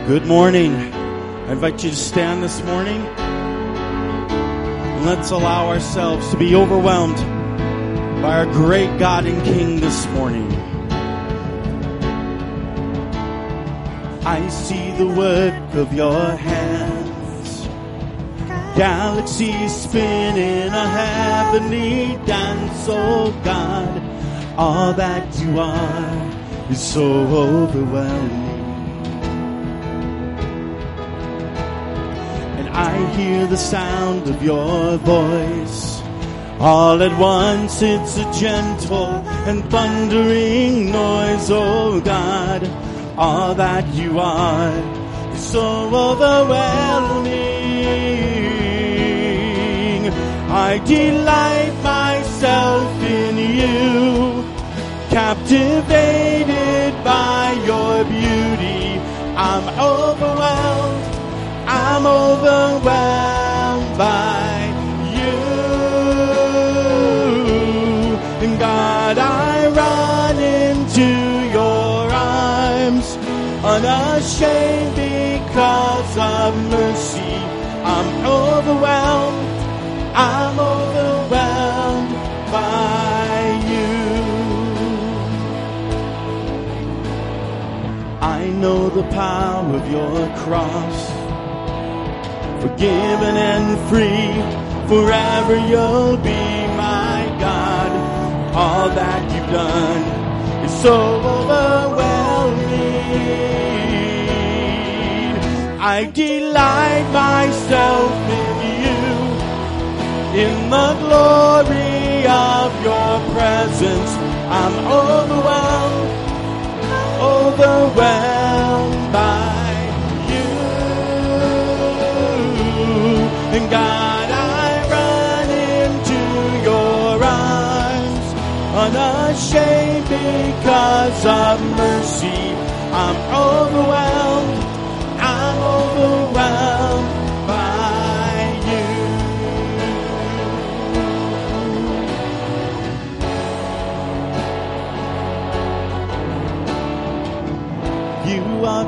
Good morning. I invite you to stand this morning. And let's allow ourselves to be overwhelmed by our great God and King this morning. I see the work of your hands, galaxies spinning a heavenly dance. Oh God, all that you are is so overwhelming. I hear the sound of your voice. All at once it's a gentle and thundering noise. Oh God, all that you are is so overwhelming. I delight myself in you, captivated by your beauty. I'm overwhelmed. I'm overwhelmed by you. And God, I run into your arms, unashamed because of mercy. I'm overwhelmed. I'm overwhelmed by you. I know the power of your cross. Forgiven and free, forever you'll be my God. All that you've done is so overwhelming. I delight myself in you, in the glory of your presence. I'm overwhelmed by and God, I run into your arms, unashamed because of mercy. I'm overwhelmed by you. You are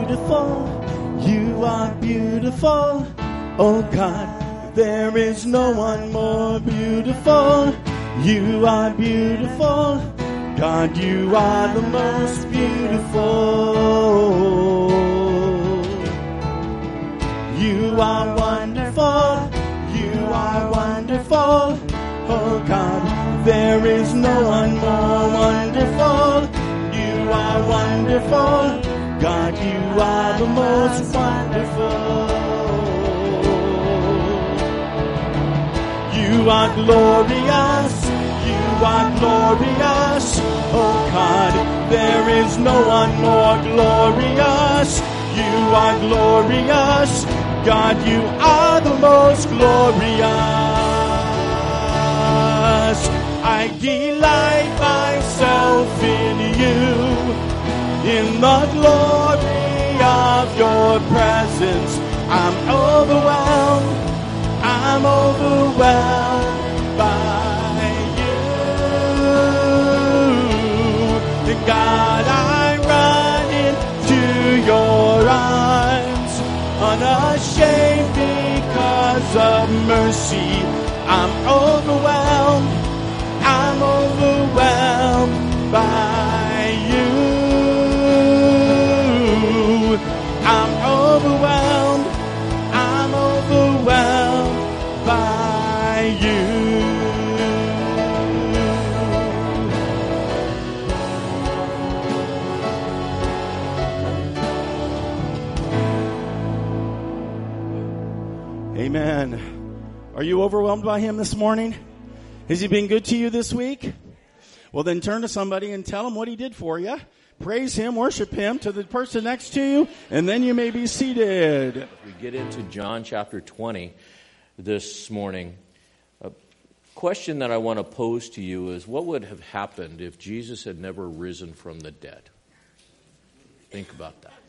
beautiful. Oh God, there is no one more beautiful. You are beautiful. God, you are the most beautiful. You are wonderful. You are wonderful. Oh God, there is no one more wonderful. You are wonderful. God, you are the most wonderful. You are glorious, oh God, there is no one more glorious. You are glorious, God, you are the most glorious. I delight myself in you, in the glory of your presence. I'm overwhelmed by you. And God, I run into your arms, unashamed because of mercy. I'm overwhelmed by you. I'm overwhelmed by you. Amen. Are you overwhelmed by him this morning? Has he been good to you this week? Well, then turn to somebody and tell him what he did for you. Praise him, worship him to the person next to you, and then you may be seated. We get into John chapter 20 this morning. A question that I want to pose to you is, what would have happened if Jesus had never risen from the dead? Think about that.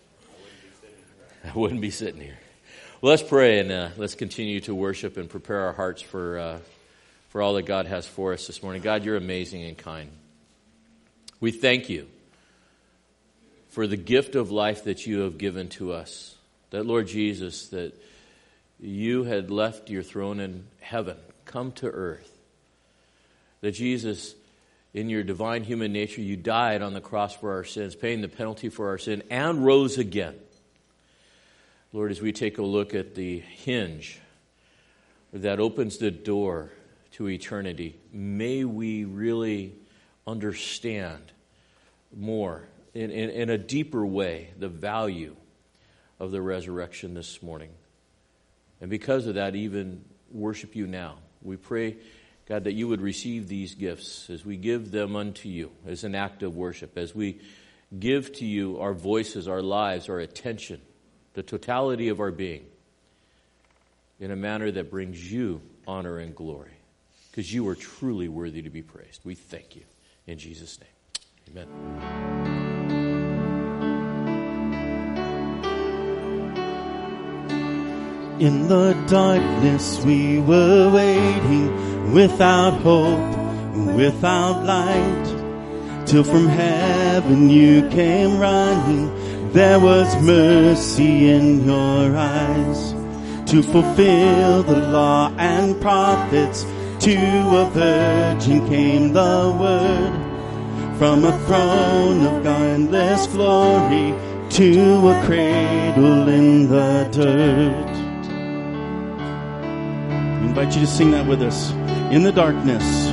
I wouldn't be sitting here. Well, let's pray and let's continue to worship and prepare our hearts for all that God has for us this morning. God, you're amazing and kind. We thank you for the gift of life that you have given to us. That, Lord Jesus, that you had left your throne in heaven, come to earth. That Jesus, in your divine human nature, you died on the cross for our sins, paying the penalty for our sin, and rose again. Lord, as we take a look at the hinge that opens the door to eternity, may we really understand more, in a deeper way, the value of the resurrection this morning. And because of that, even worship you now. We pray, God, that you would receive these gifts as we give them unto you as an act of worship, as we give to you our voices, our lives, our attention, the totality of our being, in a manner that brings you honor and glory, because you are truly worthy to be praised. We thank you. In Jesus' name, amen. In the darkness we were waiting, without hope, without light, till from heaven you came running. There was mercy in your eyes, to fulfill the law and prophets. To a virgin came the word, from a throne of endless glory to a cradle in the dirt. I invite you to sing that with us. In the darkness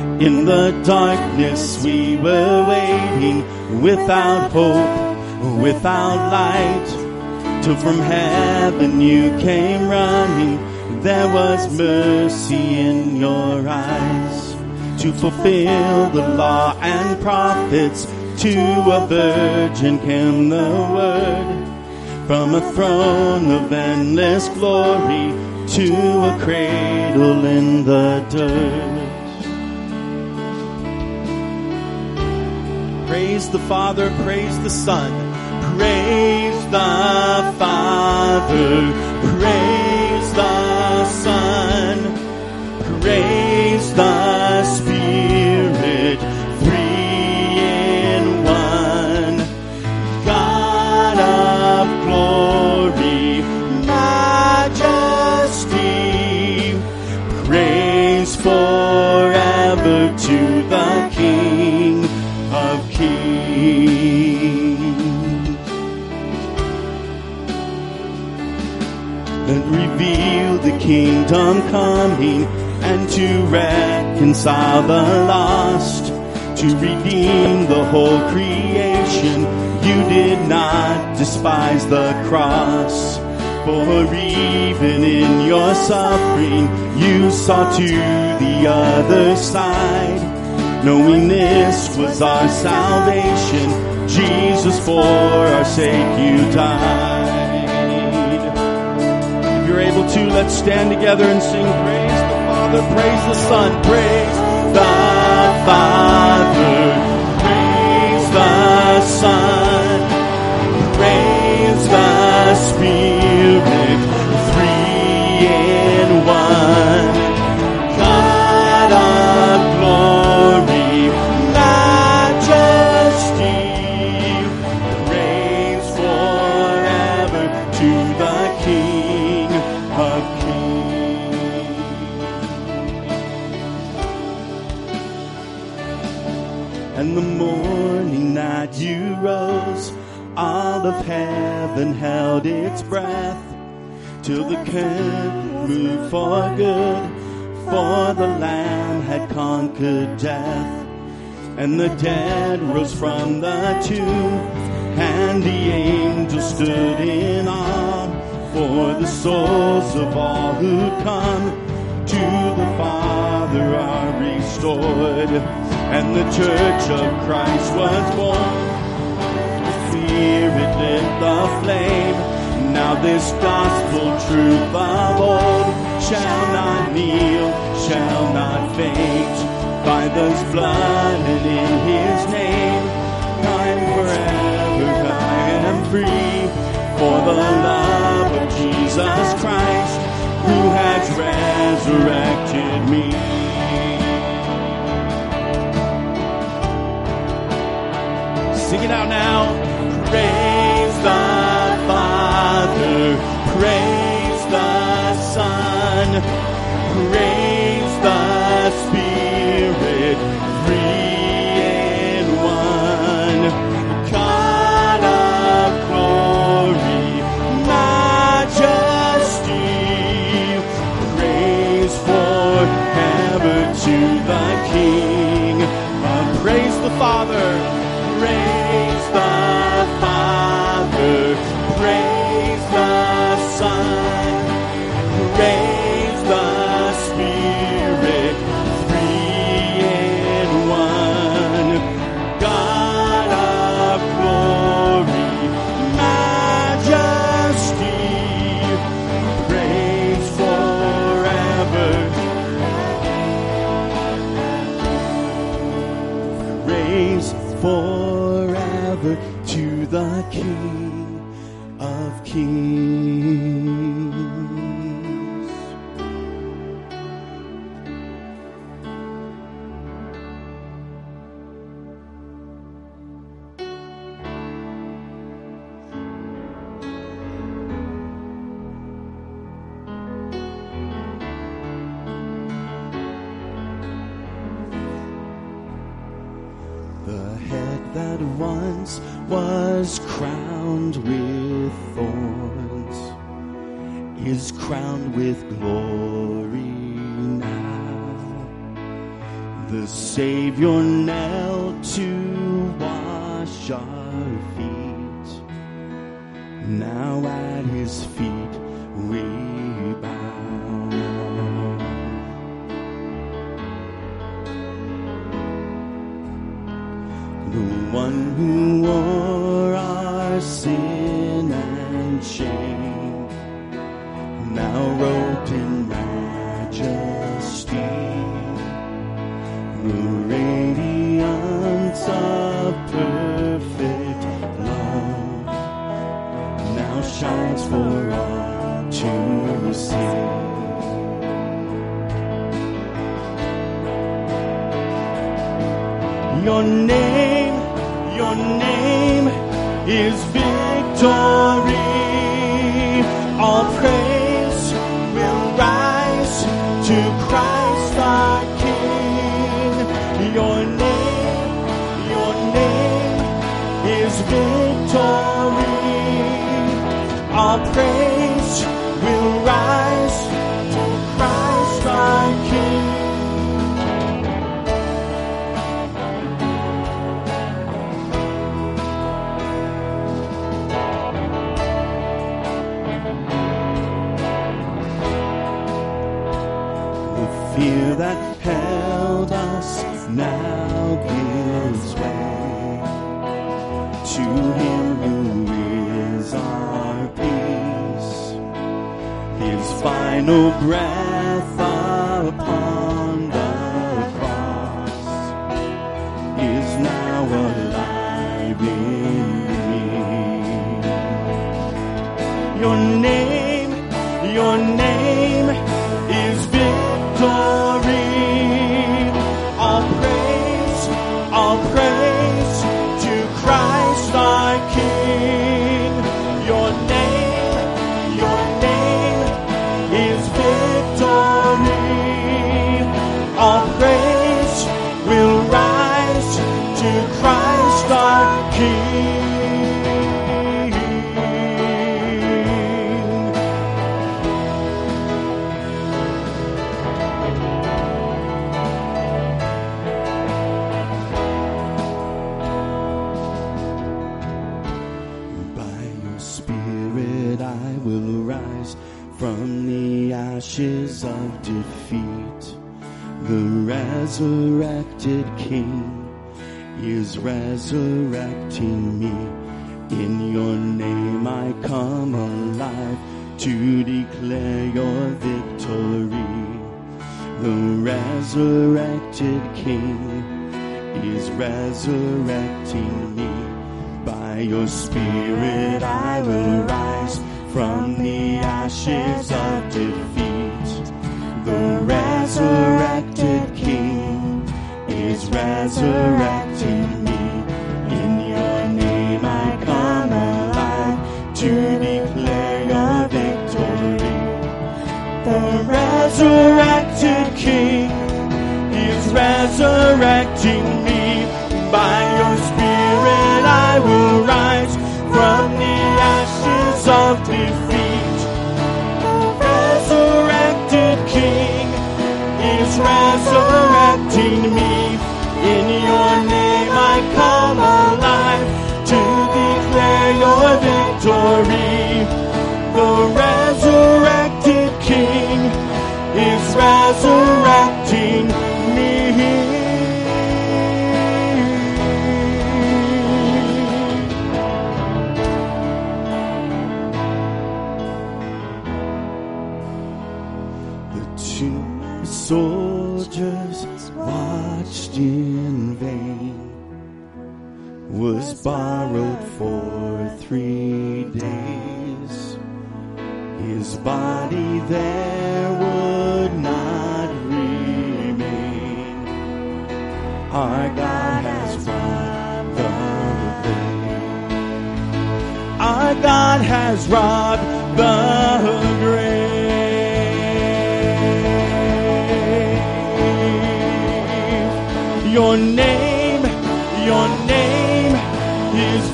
we were waiting, without hope, without light, till from heaven you came running. There was mercy in your eyes, to fulfill the law and prophets. To a virgin came the word, from a throne of endless glory to a cradle in the dirt. Praise the Father, praise the Son, praise the Father, praise the Son, praise the Spirit, three in one. God of glory, majesty, praise forever to the King of Kings. And reveal the kingdom coming, and to reconcile the lost, to redeem the whole creation. You did not despise the cross, for even in your suffering you saw to the other side, knowing this was our salvation. Jesus, for our sake you died. If you're able to, let's stand together and sing praise the Father, praise the Son, praise the Father, praise the Son, praise the Spirit, three in one. God of glory, majesty, praise forever to the King of Kings. And the morning that you rose, all of heaven held its breath, till the curtain moved for good, for the Lamb had conquered death. And the dead rose from the tomb, and the angels stood in awe, for the souls of all who come to the Father are restored. And the church of Christ was born, the Spirit lit the flame. Now this gospel truth of old shall not kneel, shall not faint. By His blood and in His name, I'm forever, I am free. For the love of Jesus Christ, who has resurrected me. Sing it out now. Praise King of Kings. The head that once was crowned with thorns is crowned with glory now. The Savior knelt to wash our feet. Now at his feet we bow. The one who wore our sin and shame, now robed in majesty, the radiance of perfect love now shines for all to see. Your name is victory. All praise will rise to Christ our King. Your name is victory. All praise will rise to Christ our King. Fear that held us now gives way to him who is our peace. His final breath upon the cross is now alive in me. Your name is victory. All praise to Christ our King. Your name is victory. All praise will rise to Christ our King. From the ashes of defeat, the resurrected King is resurrecting me. In your name I come alive to declare your victory. The resurrected King is resurrecting me. By your Spirit I will rise from the ashes of defeat. The resurrected King is resurrecting me. In your name I come alive to declare your victory. The resurrected King is resurrecting me. By your Spirit I will rise from the ashes of defeat. The resurrected King is resurrecting me. In your name I come alive to declare your victory. The resurrected King is resurrecting me. Soldiers watched in vain was borrowed for 3 days. His body there would not remain. Our God has robbed the grave. Our God has robbed the grave. Your name is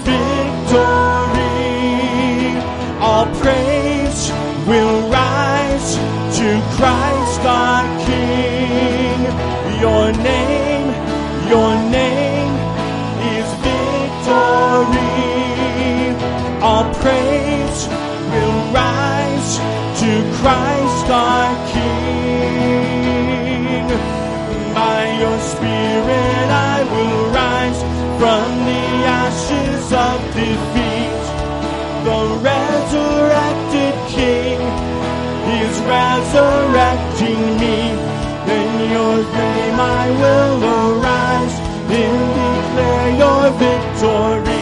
victory. All praise will rise to Christ our King. Your name is victory. All praise will rise to Christ our King. By your Spirit I will rise from the ashes of defeat. The resurrected King is resurrecting me. In your name I will arise and declare your victory.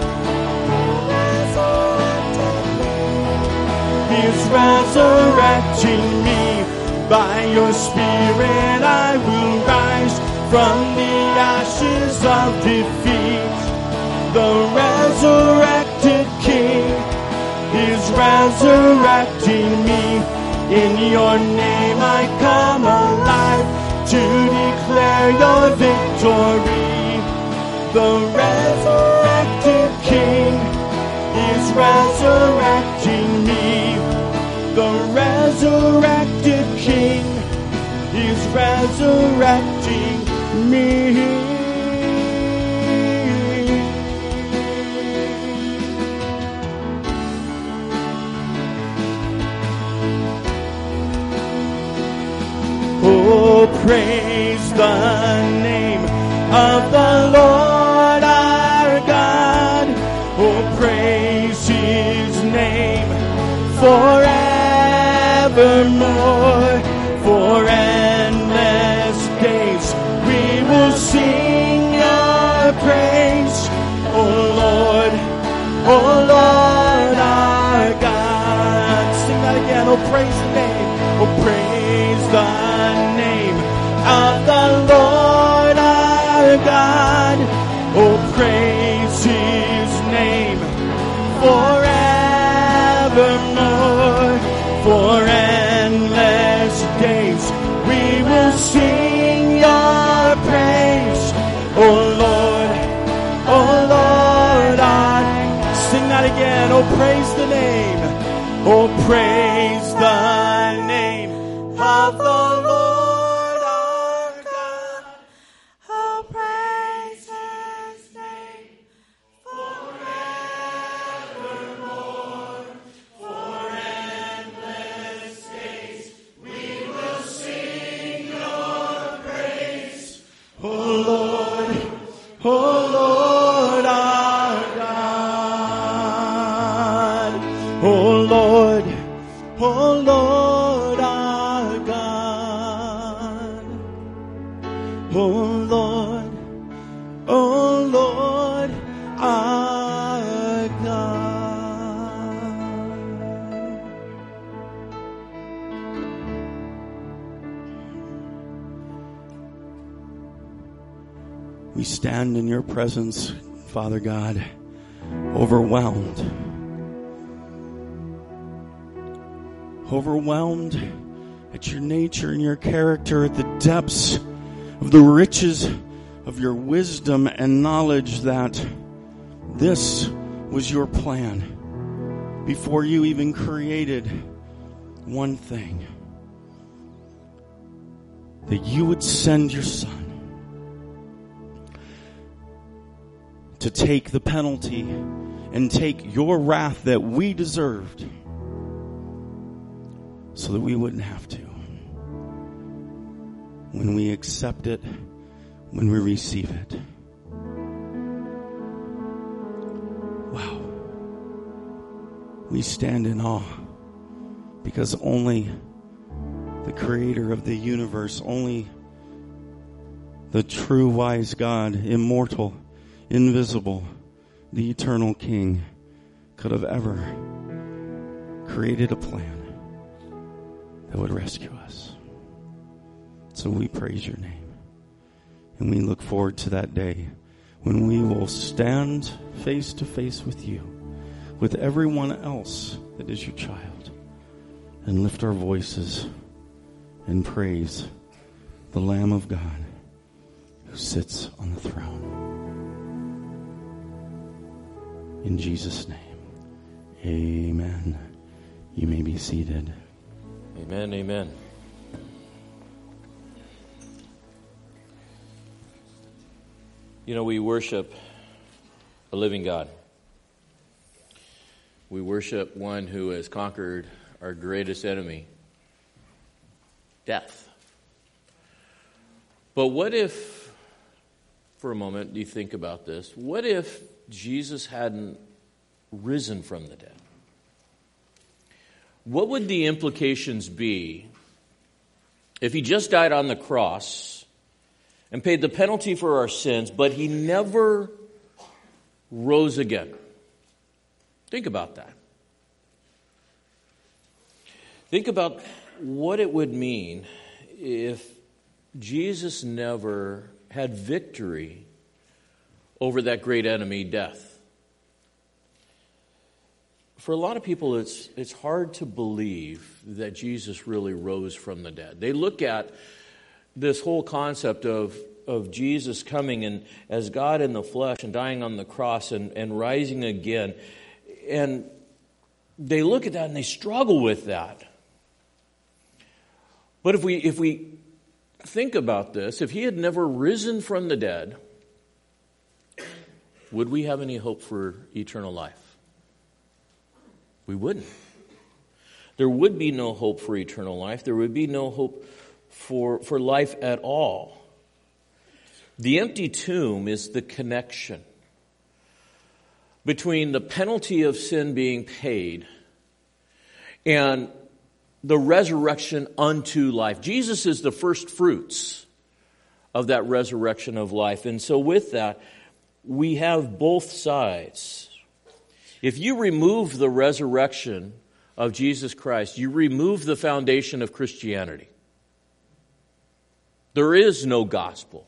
He is resurrecting me. By your Spirit I will rise from the ashes of defeat. The resurrected King is resurrecting me. In your name I come alive to declare your victory. The resurrected King is resurrecting me. The resurrected King is resurrecting me. Oh, praise the name of the Lord our God. Oh, praise his name forevermore. For endless days we will sing your praise. Oh Lord our God. Sing that again. Oh, praise the name. Oh, praise the name of the Lord our God. Oh, praise his name forevermore. For endless days we will sing your praise. Oh Lord, sing that again. Oh, praise the name. Oh, praise the name of the Lord our God. Oh, praise his name forevermore. For endless days we will sing your praise. Oh Lord our God. Oh Lord our God. Oh Lord our God. We stand in your presence, Father God, overwhelmed at your nature and your character, at the depths of the riches of your wisdom and knowledge, that this was your plan before you even created one thing, that you would send your Son to take the penalty and take your wrath that we deserved, so that we wouldn't have to. When we accept it, when we receive it. Wow. We stand in awe, because only the creator of the universe, only the true wise God, immortal, invisible, the eternal King, could have ever created a plan that would rescue us. So we praise your name. And we look forward to that day when we will stand face to face with you, with everyone else that is your child, and lift our voices and praise the Lamb of God who sits on the throne. In Jesus' name, amen. You may be seated. Amen, amen. You know, we worship a living God. We worship one who has conquered our greatest enemy, death. But what if, for a moment, you think about this, what if Jesus hadn't risen from the dead? What would the implications be if he just died on the cross and paid the penalty for our sins, but he never rose again? Think about that. Think about what it would mean if Jesus never had victory over that great enemy, death. For a lot of people, it's hard to believe that Jesus really rose from the dead. They look at this whole concept of Jesus coming and as God in the flesh and dying on the cross and rising again. And they look at that and they struggle with that. But if we think about this, if he had never risen from the dead, would we have any hope for eternal life? We wouldn't. There would be no hope for eternal life. There would be no hope for life at all. The empty tomb is the connection between the penalty of sin being paid and the resurrection unto life. Jesus is the first fruits of that resurrection of life. And so with that, we have both sides. If you remove the resurrection of Jesus Christ, you remove the foundation of Christianity. There is no gospel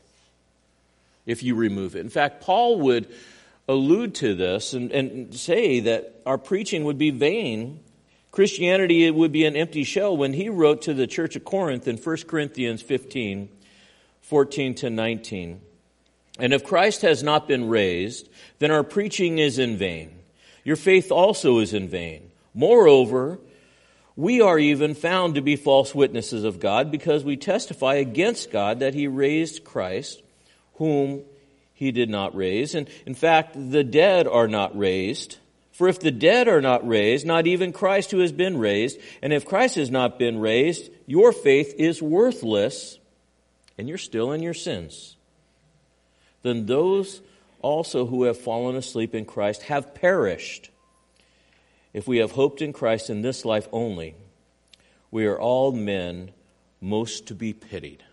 if you remove it. In fact, Paul would allude to this and say that our preaching would be vain. Christianity, it would be an empty shell when he wrote to the church of Corinth in 1 Corinthians 15, 14 to 19. And if Christ has not been raised, then our preaching is in vain. Your faith also is in vain. Moreover, we are even found to be false witnesses of God because we testify against God that he raised Christ, whom he did not raise. And in fact, the dead are not raised. For if the dead are not raised, not even Christ who has been raised, and if Christ has not been raised, your faith is worthless, and you're still in your sins. Then those also who have fallen asleep in Christ have perished. If we have hoped in Christ in this life only, we are all men most to be pitied.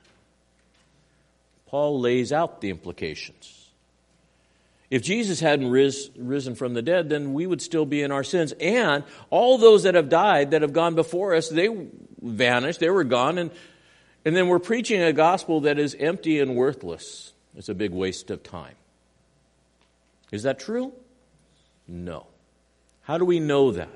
Paul lays out the implications. If Jesus hadn't risen from the dead, then we would still be in our sins. And all those that have died, that have gone before us, they vanished, they were gone. And then we're preaching a gospel that is empty and worthless. It's a big waste of time. Is that true? No. How do we know that?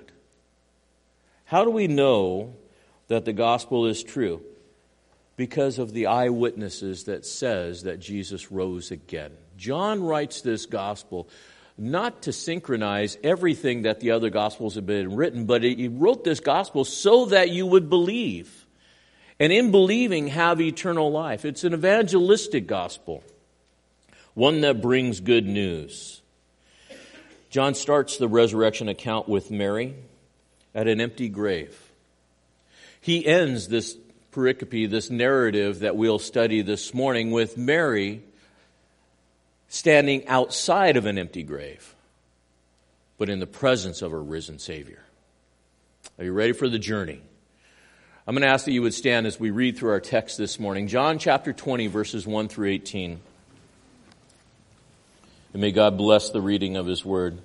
How do we know that the gospel is true? Because of the eyewitnesses that says that Jesus rose again. John writes this gospel not to synchronize everything that the other gospels have been written, but he wrote this gospel so that you would believe. And in believing, have eternal life. It's an evangelistic gospel. One that brings good news. John starts the resurrection account with Mary at an empty grave. He ends this pericope, this narrative that we'll study this morning, with Mary standing outside of an empty grave, but in the presence of her risen Savior. Are you ready for the journey? I'm going to ask that you would stand as we read through our text this morning. John chapter 20, verses 1 through 18. And may God bless the reading of His Word.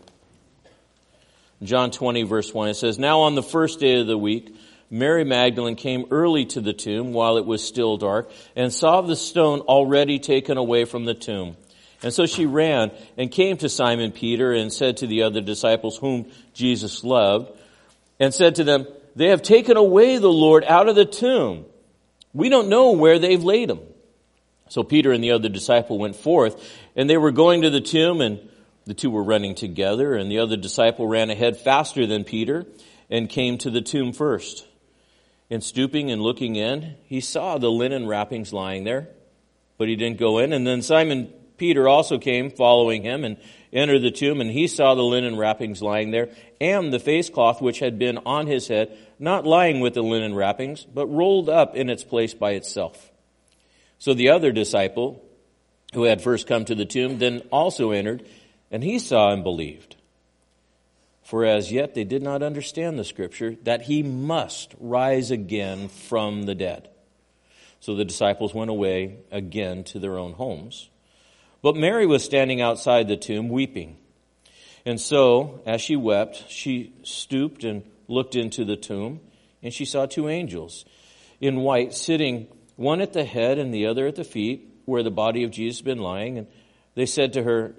John 20, verse 1, it says, Now on the first day of the week, Mary Magdalene came early to the tomb while it was still dark, and saw the stone already taken away from the tomb. And so she ran and came to Simon Peter and said to the other disciples whom Jesus loved, and said to them, They have taken away the Lord out of the tomb. We don't know where they've laid him. So Peter and the other disciple went forth, and they were going to the tomb, and the two were running together, and the other disciple ran ahead faster than Peter and came to the tomb first. And stooping and looking in, he saw the linen wrappings lying there, but he didn't go in. And then Simon Peter also came following him and entered the tomb, and he saw the linen wrappings lying there, and the face cloth which had been on his head, not lying with the linen wrappings, but rolled up in its place by itself. So the other disciple, who had first come to the tomb, then also entered, and he saw and believed. For as yet they did not understand the scripture, that he must rise again from the dead. So the disciples went away again to their own homes. But Mary was standing outside the tomb weeping. And so, as she wept, she stooped and looked into the tomb, and she saw two angels in white sitting, one at the head and the other at the feet, where the body of Jesus had been lying. And they said to her,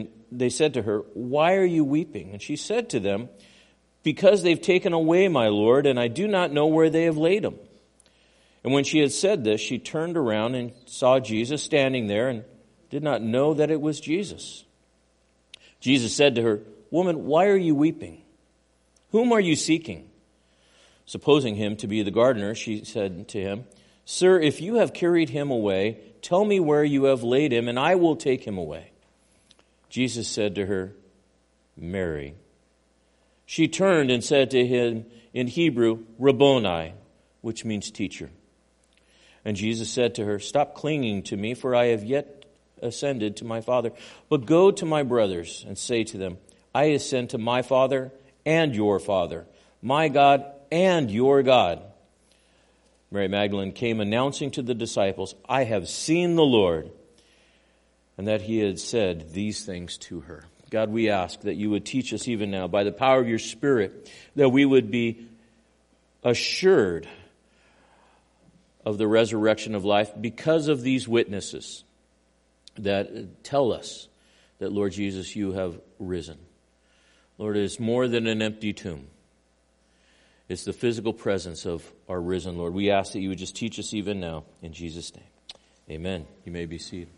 Why are you weeping? And she said to them, Because they've taken away my Lord, and I do not know where they have laid him. And when she had said this, she turned around and saw Jesus standing there, and did not know that it was Jesus. Jesus said to her, Woman, why are you weeping? Whom are you seeking? Supposing him to be the gardener, she said to him, Sir, if you have carried him away, tell me where you have laid him, and I will take him away. Jesus said to her, Mary. She turned and said to him in Hebrew, Rabboni, which means teacher. And Jesus said to her, Stop clinging to me, for I have yet ascended to my Father. But go to my brothers and say to them, I ascend to my Father and your Father, my God and your God. Mary Magdalene came announcing to the disciples, I have seen the Lord, and that he had said these things to her. God, we ask that you would teach us even now, by the power of your Spirit, that we would be assured of the resurrection of life because of these witnesses that tell us that, Lord Jesus, you have risen. Lord, it is more than an empty tomb. It's the physical presence of our risen Lord. We ask that you would just teach us even now, in Jesus' name. Amen. You may be seated.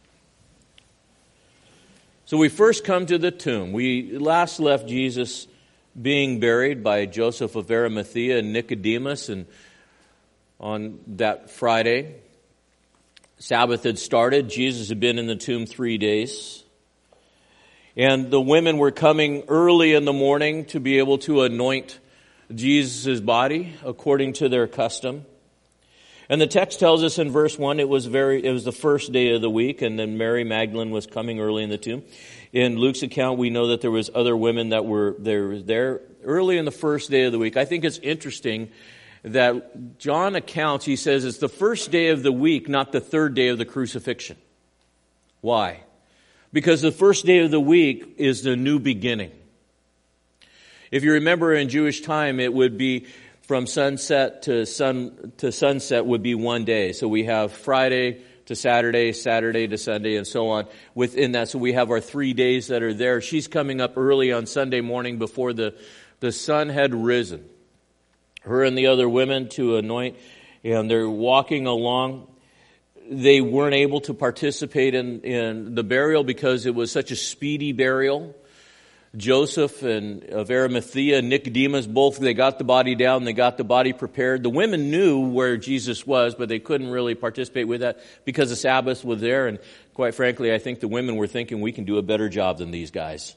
So we first come to the tomb. We last left Jesus being buried by Joseph of Arimathea and Nicodemus, and on that Friday, Sabbath had started. Jesus had been in the tomb 3 days. And the women were coming early in the morning to be able to anoint Jesus' body according to their custom. And the text tells us in verse 1, it was the first day of the week, and then Mary Magdalene was coming early in the tomb. In Luke's account, we know that there was other women that were there early in the first day of the week. I think it's interesting that John accounts, he says it's the first day of the week, not the third day of the crucifixion. Why? Because the first day of the week is the new beginning. If you remember in Jewish time, it would be from sunset to sunset would be one day. So we have Friday to Saturday, Saturday to Sunday, and so on within that. So we have our 3 days that are there. She's coming up early on Sunday morning before the sun had risen. Her and the other women to anoint, and they're walking along. They weren't able to participate in the burial because it was such a speedy burial. Joseph and of Arimathea and Nicodemus, both, they got the body down, they got the body prepared. The women knew where Jesus was, but they couldn't really participate with that because the Sabbath was there. And quite frankly, I think the women were thinking, we can do a better job than these guys.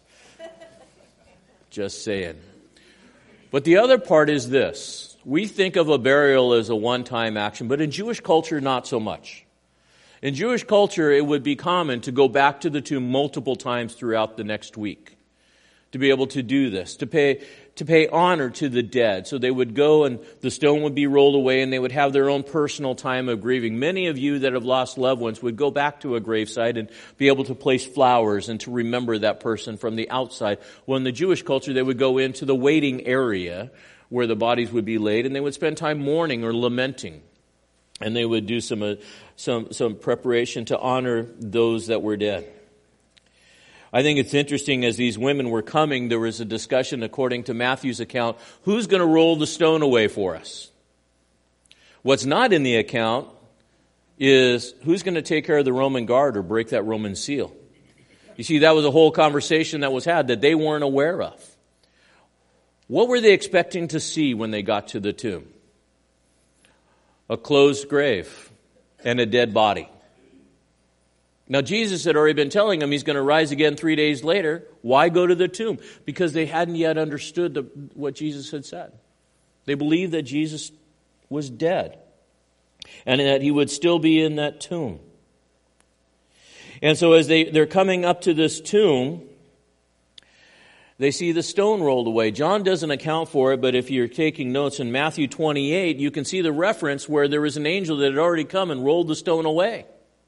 Just saying. But the other part is this. We think of a burial as a one-time action, but in Jewish culture, not so much. In Jewish culture, it would be common to go back to the tomb multiple times throughout the next week to be able to do this, to pay honor to the dead. So they would go and the stone would be rolled away and they would have their own personal time of grieving. Many of you that have lost loved ones would go back to a gravesite and be able to place flowers and to remember that person from the outside. Well, in the Jewish culture, they would go into the waiting area where the bodies would be laid and they would spend time mourning or lamenting. And they would do some preparation to honor those that were dead. I think it's interesting, as these women were coming, there was a discussion, according to Matthew's account, who's going to roll the stone away for us? What's not in the account is who's going to take care of the Roman guard or break that Roman seal. You see, that was a whole conversation that was had that they weren't aware of. What were they expecting to see when they got to the tomb? A closed grave and a dead body. Now, Jesus had already been telling them he's going to rise again 3 days later. Why go to the tomb? Because they hadn't yet understood what Jesus had said. They believed that Jesus was dead and that he would still be in that tomb. And so as they're coming up to this tomb, they see the stone rolled away. John doesn't account for it, but if you're taking notes in Matthew 28, you can see the reference where there was an angel that had already come and rolled the stone away.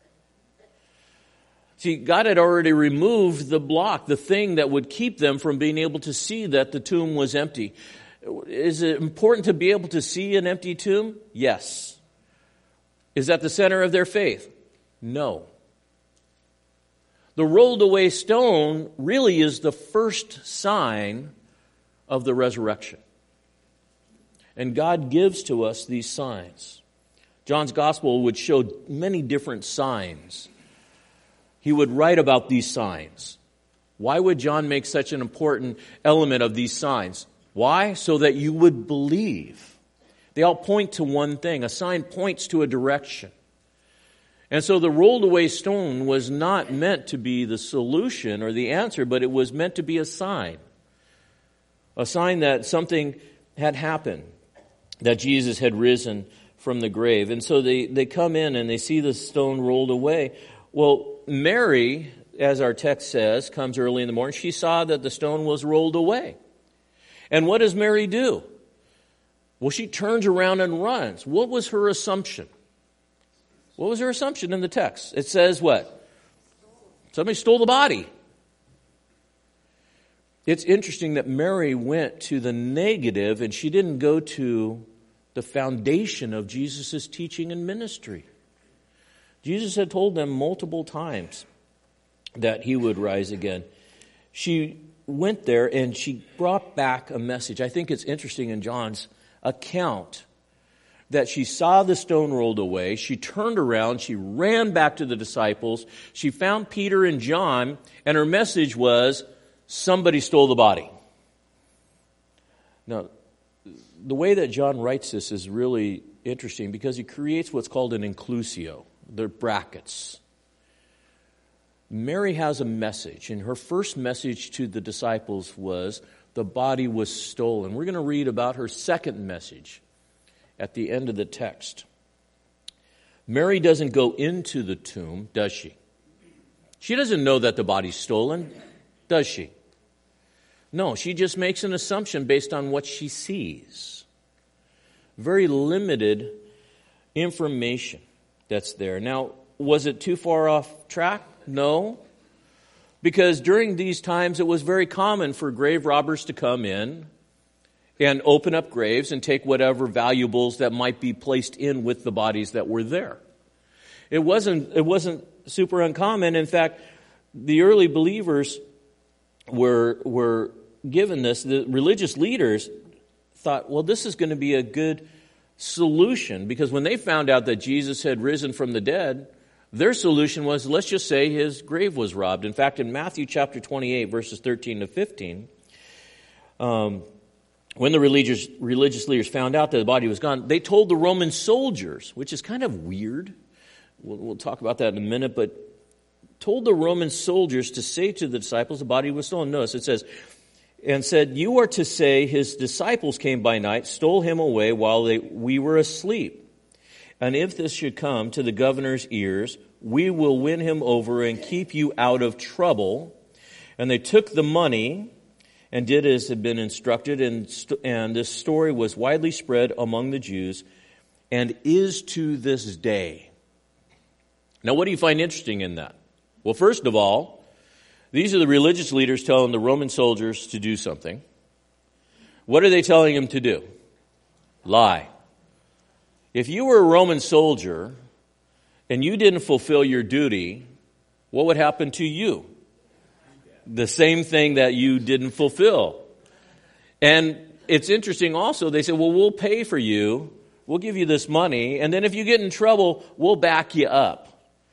See, God had already removed the block, the thing that would keep them from being able to see that the tomb was empty. Is it important to be able to see an empty tomb? Yes. Is that the center of their faith? No. The rolled away stone really is the first sign of the resurrection. And God gives to us these signs. John's gospel would show many different signs. He would write about these signs. Why would John make such an important element of these signs? Why? So that you would believe. They all point to one thing. A sign points to a direction. And so the rolled away stone was not meant to be the solution or the answer, but it was meant to be a sign. A sign that something had happened, that Jesus had risen from the grave. And so they come in and they see the stone rolled away. Well, Mary, as our text says, comes early in the morning. She saw that the stone was rolled away. And what does Mary do? Well, she turns around and runs. What was her assumption? What was her assumption in the text? It says what? Somebody stole the body. It's interesting that Mary went to the negative and she didn't go to the foundation of Jesus' teaching and ministry. Jesus had told them multiple times that he would rise again. She went there and she brought back a message. I think it's interesting in John's account that she saw the stone rolled away. She turned around. She ran back to the disciples. She found Peter and John, and her message was, somebody stole the body. Now, the way that John writes this is really interesting because he creates what's called an inclusio. They're brackets. Mary has a message, and her first message to the disciples was the body was stolen. We're going to read about her second message at the end of the text. Mary doesn't go into the tomb, does she? She doesn't know that the body's stolen, does she? No, she just makes an assumption based on what she sees. Very limited information that's there. Now, was it too far off track? No. Because during these times, it was very common for grave robbers to come in and open up graves and take whatever valuables that might be placed in with the bodies that were there. It wasn't super uncommon. In fact, the early believers were given this. The religious leaders thought, well, this is going to be a good solution, because when they found out that Jesus had risen from the dead, their solution was, let's just say his grave was robbed. In fact, in Matthew chapter 28, verses 13 to 15, when the religious leaders found out that the body was gone, they told the Roman soldiers, which is kind of weird. We'll talk about that in a minute, but told the Roman soldiers to say to the disciples the body was stolen. Notice it says, and said, you are to say his disciples came by night, stole him away while we were asleep. And if this should come to the governor's ears, we will win him over and keep you out of trouble. And they took the money and did as had been instructed, and this story was widely spread among the Jews and is to this day. Now, what do you find interesting in that? Well, first of all, these are the religious leaders telling the Roman soldiers to do something. What are they telling them to do? Lie. If you were a Roman soldier and you didn't fulfill your duty, what would happen to you? The same thing that you didn't fulfill. And it's interesting also, they say, well, we'll pay for you. We'll give you this money. And then if you get in trouble, we'll back you up.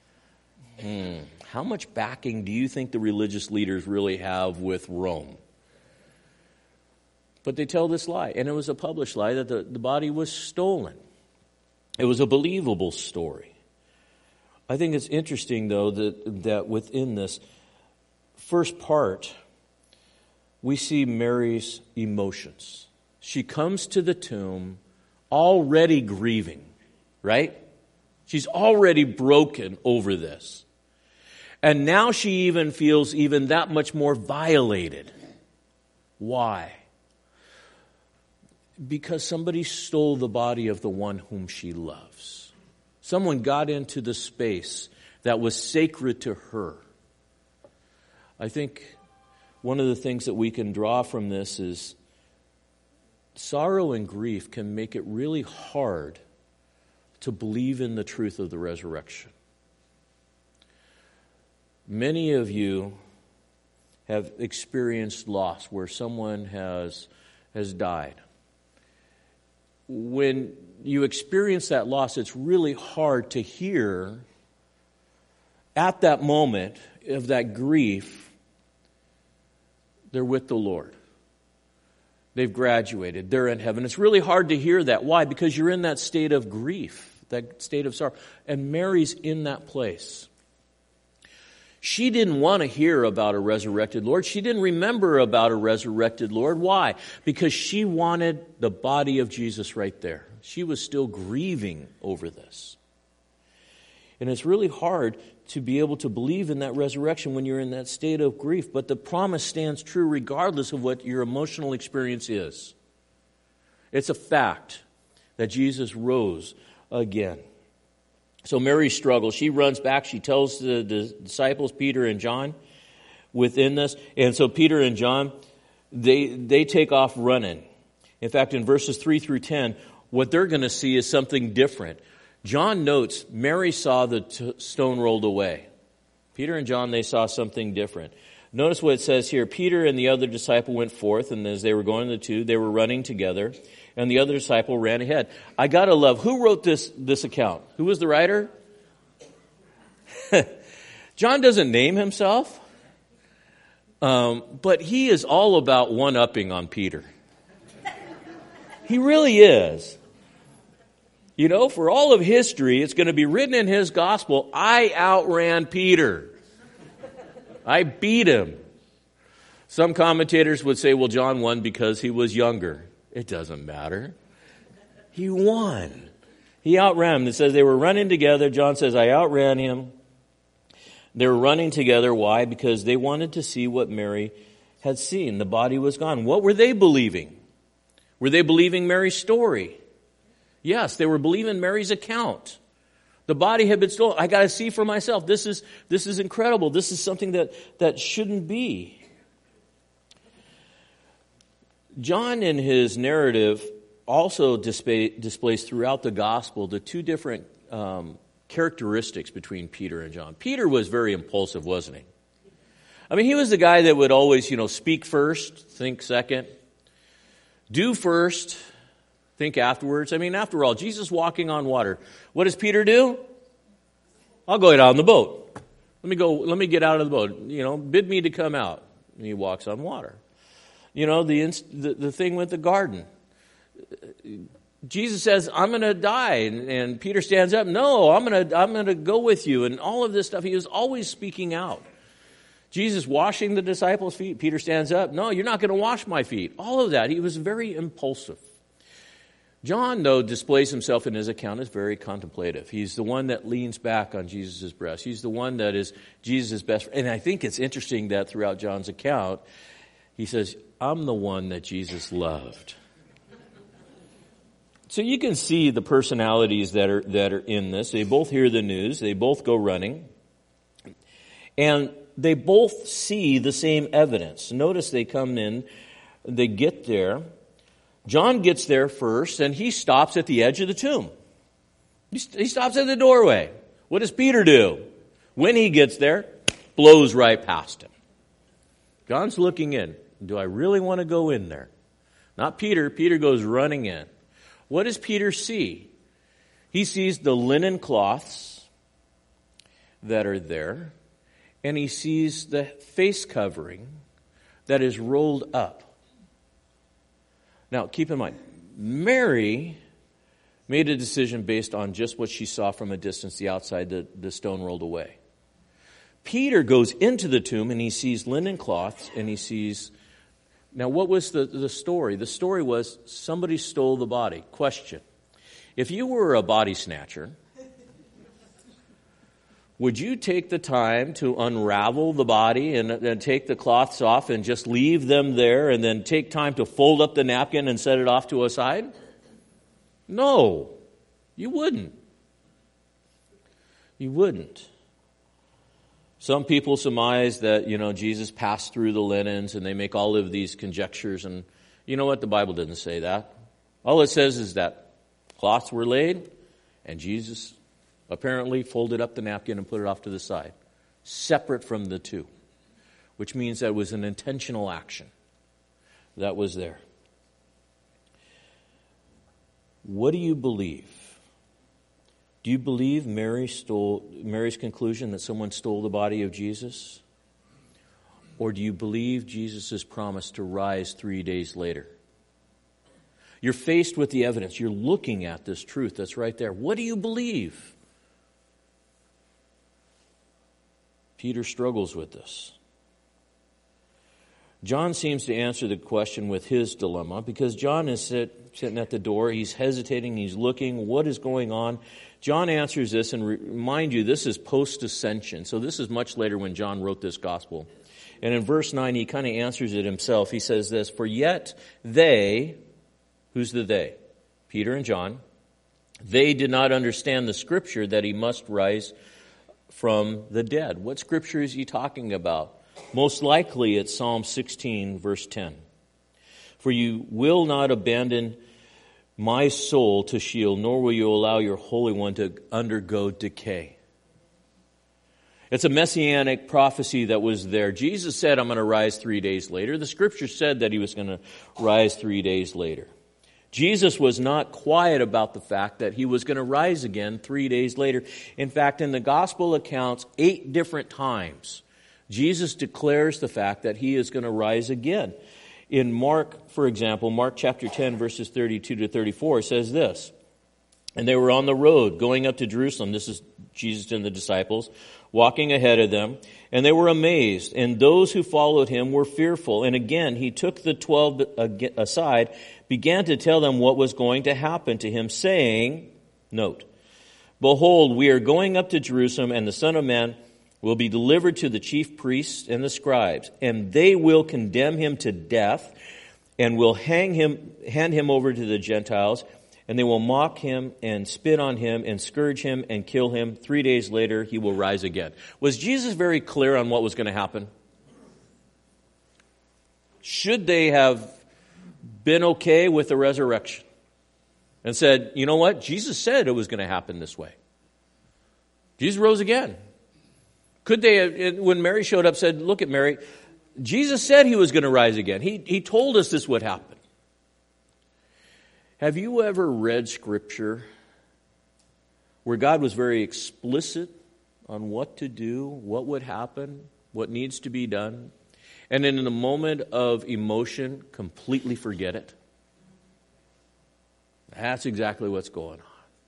How much backing do you think the religious leaders really have with Rome? But they tell this lie, and it was a published lie that the body was stolen. It was a believable story. I think it's interesting, though, that within this first part, we see Mary's emotions. She comes to the tomb already grieving, right? She's already broken over this. And now she even feels even that much more violated. Why? Because somebody stole the body of the one whom she loves. Someone got into the space that was sacred to her. I think one of the things that we can draw from this is sorrow and grief can make it really hard to believe in the truth of the resurrection. Many of you have experienced loss where someone has died. When you experience that loss, it's really hard to hear at that moment of that grief, they're with the Lord. They've graduated. They're in heaven. It's really hard to hear that. Why? Because you're in that state of grief, that state of sorrow. And Mary's in that place. She didn't want to hear about a resurrected Lord. She didn't remember about a resurrected Lord. Why? Because she wanted the body of Jesus right there. She was still grieving over this. And it's really hard to be able to believe in that resurrection when you're in that state of grief. But the promise stands true regardless of what your emotional experience is. It's a fact that Jesus rose again. So Mary struggles. She runs back. She tells the disciples, Peter and John, within this. And so Peter and John, they take off running. In fact, in verses 3 through 10, what they're going to see is something different. John notes Mary saw the stone rolled away. Peter and John, they saw something different. Notice what it says here. Peter and the other disciple went forth, and as they were going to the two, they were running together, and the other disciple ran ahead. I gotta love, who wrote this account? Who was the writer? John doesn't name himself, but he is all about one-upping on Peter. He really is. You know, for all of history, it's going to be written in his gospel, I outran Peter. I beat him. Some commentators would say, well, John won because he was younger. It doesn't matter. He won. He outran him. It says they were running together. John says, I outran him. They were running together. Why? Because they wanted to see what Mary had seen. The body was gone. What were they believing? Were they believing Mary's story? Yes, they were believing Mary's account. The body had been stolen. I got to see for myself. This is incredible. This is something that shouldn't be. John, in his narrative, also displays throughout the gospel the two different characteristics between Peter and John. Peter was very impulsive, wasn't he? I mean, he was the guy that would always, speak first, think second, do first, think afterwards. I mean, after all, Jesus walking on water. What does Peter do? I'll go out on the boat. Let me get out of the boat. Bid me to come out. And he walks on water. The thing with the garden. Jesus says, I'm going to die. And Peter stands up. No, I'm going to go with you. And all of this stuff, he was always speaking out. Jesus washing the disciples' feet. Peter stands up. No, you're not going to wash my feet. All of that. He was very impulsive. John, though, displays himself in his account as very contemplative. He's the one that leans back on Jesus' breast. He's the one that is Jesus' best friend. And I think it's interesting that throughout John's account, He says, I'm the one that Jesus loved. So you can see the personalities that are in this. They both hear the news. They both go running. And they both see the same evidence. Notice they come in, they get there. John gets there first, and he stops at the edge of the tomb. He stops at the doorway. What does Peter do? When he gets there, blows right past him. John's looking in. Do I really want to go in there? Not Peter. Peter goes running in. What does Peter see? He sees the linen cloths that are there, and he sees the face covering that is rolled up. Now, keep in mind, Mary made a decision based on just what she saw from a distance, the outside, the stone rolled away. Peter goes into the tomb and he sees linen cloths and he sees... Now, what was the story? The story was somebody stole the body. Question. If you were a body snatcher, would you take the time to unravel the body and take the cloths off and just leave them there and then take time to fold up the napkin and set it off to a side? No, you wouldn't. You wouldn't. Some people surmise that, Jesus passed through the linens, and they make all of these conjectures. And you know what? The Bible doesn't say that. All it says is that cloths were laid, and Jesus apparently folded up the napkin and put it off to the side, separate from the two, which means that it was an intentional action that was there. What do you believe? Do you believe Mary's conclusion that someone stole the body of Jesus? Or do you believe Jesus' promise to rise 3 days later? You're faced with the evidence. You're looking at this truth that's right there. What do you believe? Peter struggles with this. John seems to answer the question with his dilemma because John is sitting at the door. He's hesitating. He's looking. What is going on? John answers this, and mind you, this is post-ascension. So this is much later when John wrote this gospel. And in verse 9, he kind of answers it himself. He says this, for yet they, who's the they? Peter and John. They did not understand the scripture that he must rise from the dead. What scripture is he talking about? Most likely it's Psalm 16, verse 10. For you will not abandon my soul to Sheol, nor will you allow your Holy One to undergo decay. It's a messianic prophecy that was there. Jesus said, I'm going to rise 3 days later. The scripture said that he was going to rise 3 days later. Jesus was not quiet about the fact that he was going to rise again 3 days later. In fact, in the gospel accounts, 8 different times, Jesus declares the fact that he is going to rise again. In Mark, for example, Mark chapter 10, verses 32 to 34 says this, and they were on the road going up to Jerusalem. This is Jesus and the disciples walking ahead of them, and they were amazed, and those who followed him were fearful. And again, he took the 12 aside, began to tell them what was going to happen to him, saying, note, behold, we are going up to Jerusalem, and the Son of Man will be delivered to the chief priests and the scribes, and they will condemn him to death, and will hand him over to the Gentiles, and they will mock him and spit on him and scourge him and kill him. 3 days later, he will rise again. Was Jesus very clear on what was going to happen? Should they have been okay with the resurrection and said, you know what? Jesus said it was going to happen this way. Jesus rose again. Could they have, when Mary showed up, said, look at Mary, Jesus said he was going to rise again. He told us this would happen. Have you ever read Scripture where God was very explicit on what to do, what would happen, what needs to be done, and in a moment of emotion, completely forget it? That's exactly what's going on.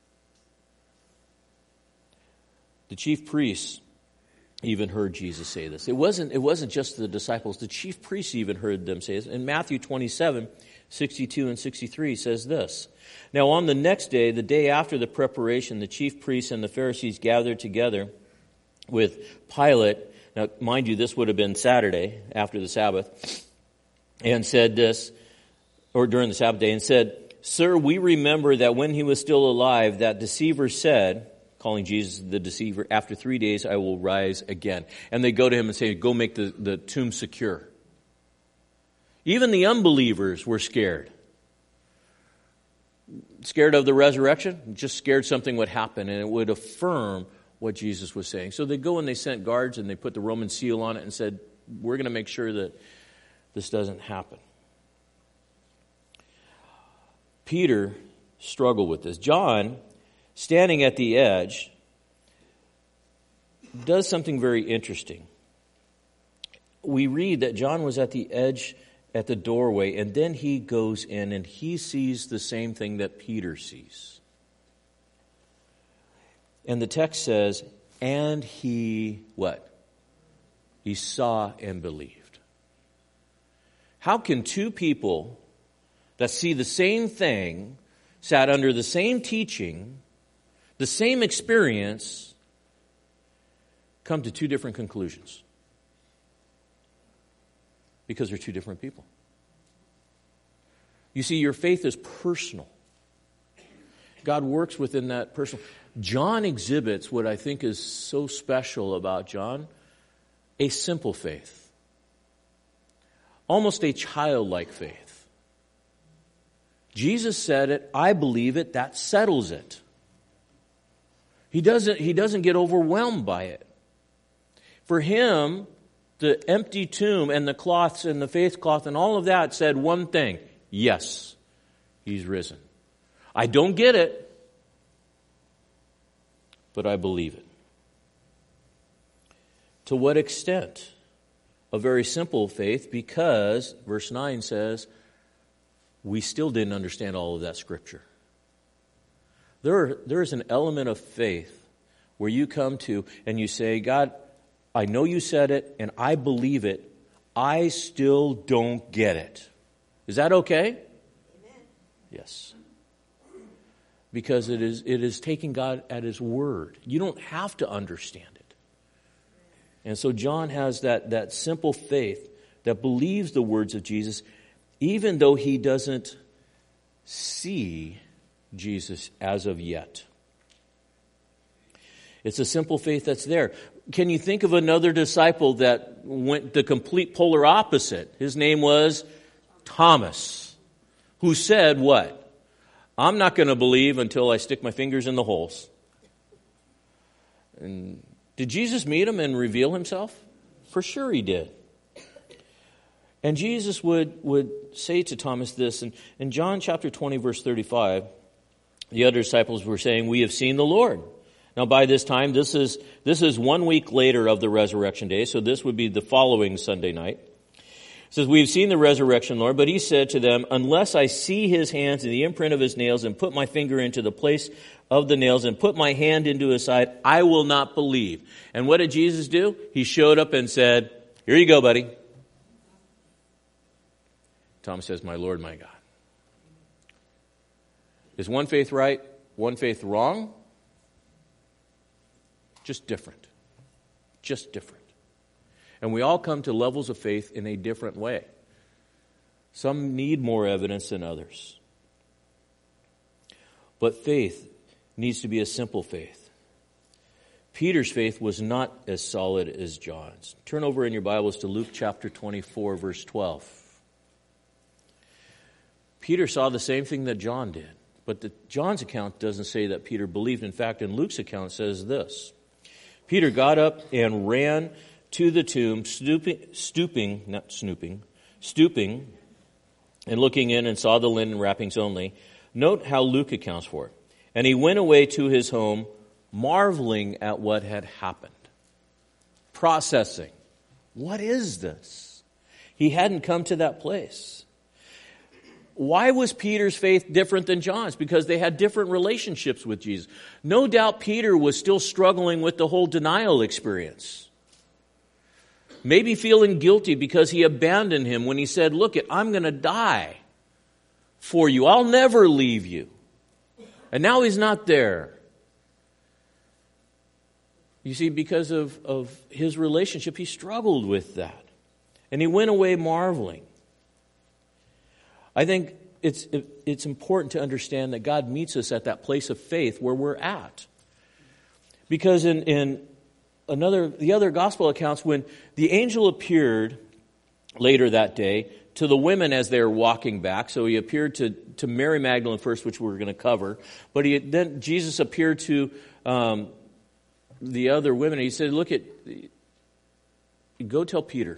The chief priests even heard Jesus say this. It wasn't just the disciples. The chief priests even heard them say this. In Matthew 27, 62 and 63 says this. Now on the next day, the day after the preparation, the chief priests and the Pharisees gathered together with Pilate. Now, mind you, this would have been Saturday after the Sabbath. and said this, or during the Sabbath day, and said, "Sir, we remember that when he was still alive, that deceiver said," calling Jesus the deceiver, "after 3 days I will rise again." And they go to him and say, "Go make the tomb secure." Even the unbelievers were scared. Scared of the resurrection? Just scared something would happen and it would affirm what Jesus was saying. So they go and they sent guards and they put the Roman seal on it and said, "We're going to make sure that this doesn't happen." Peter struggled with this. John, standing at the edge, does something very interesting. We read that John was at the edge, at the doorway, and then he goes in and he sees the same thing that Peter sees. And the text says, and he, what? He saw and believed. How can two people that see the same thing, sat under the same teaching, the same experience, come to two different conclusions? Because they're two different people. You see, your faith is personal. God works within that personal. John exhibits what I think is so special about John, a simple faith. Almost a childlike faith. Jesus said it, I believe it, that settles it. He doesn't get overwhelmed by it. For him, the empty tomb and the cloths and the faith cloth and all of that said one thing: yes, he's risen. I don't get it, but I believe it. To what extent? A very simple faith, because verse 9 says, we still didn't understand all of that scripture. There is an element of faith where you come to and you say, God, I know you said it and I believe it. I still don't get it. Is that okay? Amen. Yes. Because it is taking God at His word. You don't have to understand it. And so John has that simple faith that believes the words of Jesus, even though he doesn't see Jesus as of yet. It's a simple faith that's there. Can you think of another disciple that went the complete polar opposite? His name was Thomas, who said what? I'm not going to believe until I stick my fingers in the holes. And did Jesus meet him and reveal himself? For sure he did. And Jesus would say to Thomas this, and in John chapter 20, verse 35, the other disciples were saying, we have seen the Lord. Now by this time, this is 1 week later of the resurrection day, so this would be the following Sunday night. It says, we have seen the resurrection, Lord, but he said to them, unless I see his hands and the imprint of his nails and put my finger into the place of the nails and put my hand into his side, I will not believe. And what did Jesus do? He showed up and said, here you go, buddy. Thomas says, my Lord, my God. Is one faith right? One faith wrong? Just different. Just different. And we all come to levels of faith in a different way. Some need more evidence than others. But faith needs to be a simple faith. Peter's faith was not as solid as John's. Turn over in your Bibles to Luke chapter 24, verse 12. Peter saw the same thing that John did. But John's account doesn't say that Peter believed. In fact, in Luke's account it says this. Peter got up and ran to the tomb, stooping, and looking in and saw the linen wrappings only. Note how Luke accounts for it. And he went away to his home, marveling at what had happened. Processing. What is this? He hadn't come to that place. Why was Peter's faith different than John's? Because they had different relationships with Jesus. No doubt Peter was still struggling with the whole denial experience. Maybe feeling guilty because he abandoned him when he said, look, I'm going to die for you. I'll never leave you. And now he's not there. You see, because of his relationship, he struggled with that. And he went away marveling. I think it's important to understand that God meets us at that place of faith where we're at. Because in the other gospel accounts, when the angel appeared later that day to the women as they were walking back, so he appeared to Mary Magdalene first, which we're going to cover, but then Jesus appeared to the other women. He said, go tell Peter.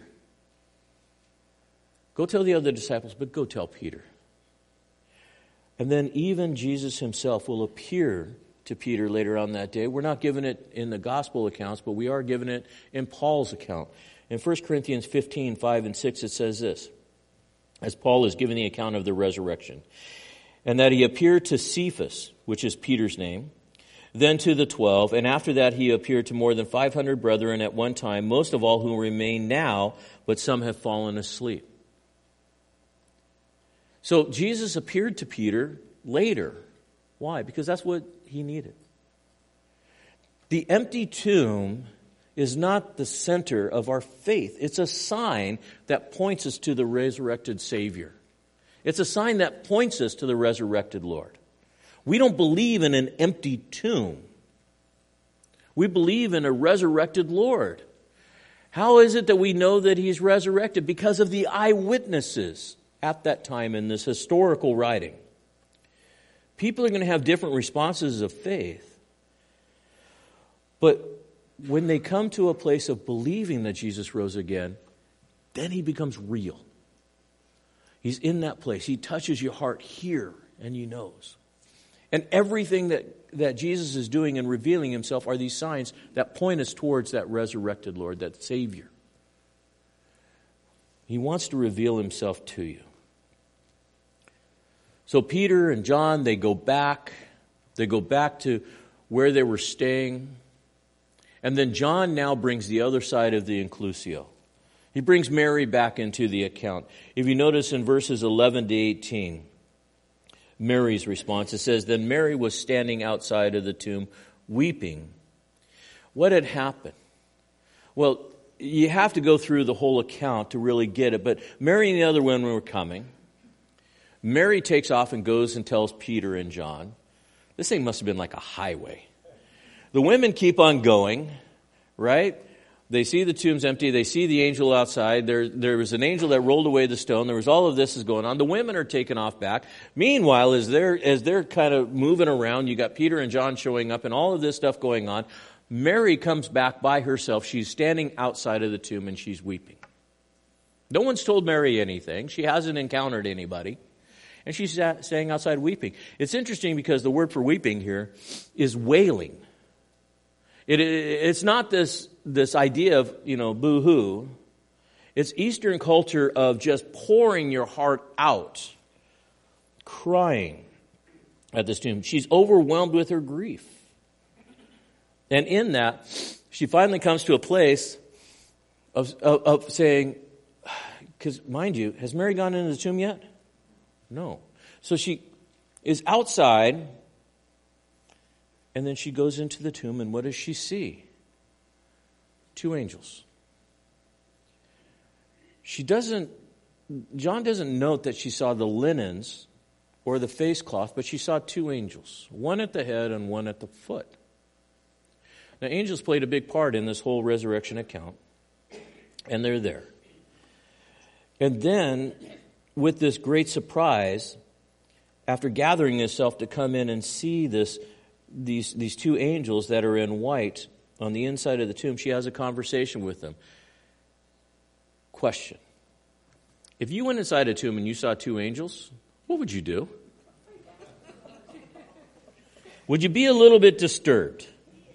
Go tell the other disciples, but go tell Peter. And then even Jesus himself will appear to Peter later on that day. We're not given it in the gospel accounts, but we are given it in Paul's account. In 1 Corinthians 15, 5 and 6, it says this, as Paul is giving the account of the resurrection, and that he appeared to Cephas, which is Peter's name, then to the 12, and after that he appeared to more than 500 brethren at one time, most of all who remain now, but some have fallen asleep. So Jesus appeared to Peter later. Why? Because that's what he needed. The empty tomb is not the center of our faith. It's a sign that points us to the resurrected Savior. It's a sign that points us to the resurrected Lord. We don't believe in an empty tomb. We believe in a resurrected Lord. How is it that we know that he's resurrected? Because of the eyewitnesses at that time in this historical writing. People are going to have different responses of faith. But when they come to a place of believing that Jesus rose again, then he becomes real. He's in that place. He touches your heart here and he knows. And everything that Jesus is doing and revealing himself are these signs that point us towards that resurrected Lord, that Savior. He wants to reveal himself to you. So Peter and John, they go back to where they were staying. And then John now brings the other side of the inclusio. He brings Mary back into the account. If you notice in verses 11 to 18, Mary's response, it says, then Mary was standing outside of the tomb weeping. What had happened? Well, you have to go through the whole account to really get it, but Mary and the other women were coming. Mary takes off and goes and tells Peter and John. This thing must have been like a highway. The women keep on going, right? They see the tomb's empty. They see the angel outside. There was an angel that rolled away the stone. There was all of this is going on. The women are taken off back. Meanwhile, as they're kind of moving around, you got Peter and John showing up and all of this stuff going on. Mary comes back by herself. She's standing outside of the tomb and she's weeping. No one's told Mary anything. She hasn't encountered anybody. And she's staying outside weeping. It's interesting because the word for weeping here is wailing. It's not this idea of, boo-hoo. It's Eastern culture of just pouring your heart out, crying at this tomb. She's overwhelmed with her grief. And in that, she finally comes to a place of saying, because mind you, has Mary gone into the tomb yet? No. So she is outside, and then she goes into the tomb, and what does she see? 2 angels. John doesn't note that she saw the linens or the face cloth, but she saw 2 angels, one at the head and one at the foot. Now, angels played a big part in this whole resurrection account, and they're there. And then, with this great surprise, after gathering herself to come in and see these 2 angels that are in white on the inside of the tomb, she has a conversation with them. Question. If you went inside a tomb and you saw 2 angels, what would you do? Would you be a little bit disturbed?